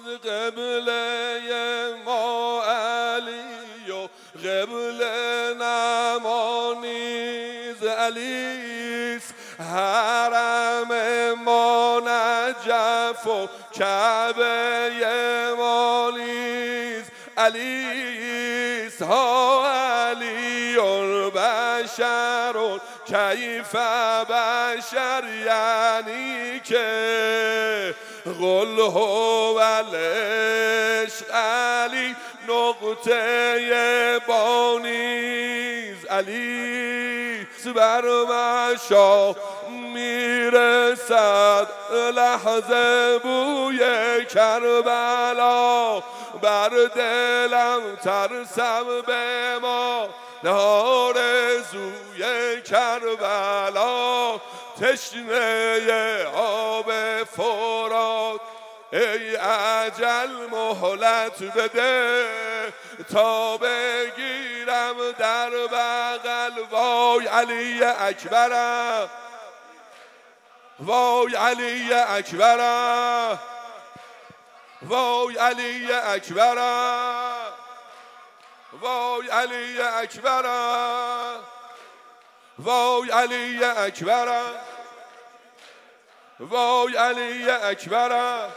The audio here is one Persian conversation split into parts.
قبله ما علی و قبله نمانیز علیست، حرم ما نجف و کعبه ما نیز علیست. ها علی بشر کیف بشر، یعنی که قل هو العشق علی نقطه بانیز علی. بر مشا میرسد لحظه بوی کربلا، بر دلم ترسم به ما آرزوی کربلا. تشنه آب فرات ای اجل مهلت بده، تا بگیرم در بغل. وای علی اکبرم، وای علی اکبرم، وای علی اکبرم، وای علی اکبرم، وای علی اکبرم، وای علی اکبرم،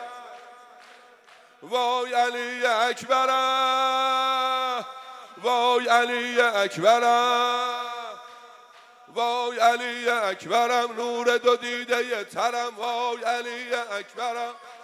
وای علی اکبرم، وای علی اکبرم، وای علی اکبرم. نور دو دیده ترم، وای علی اکبرم.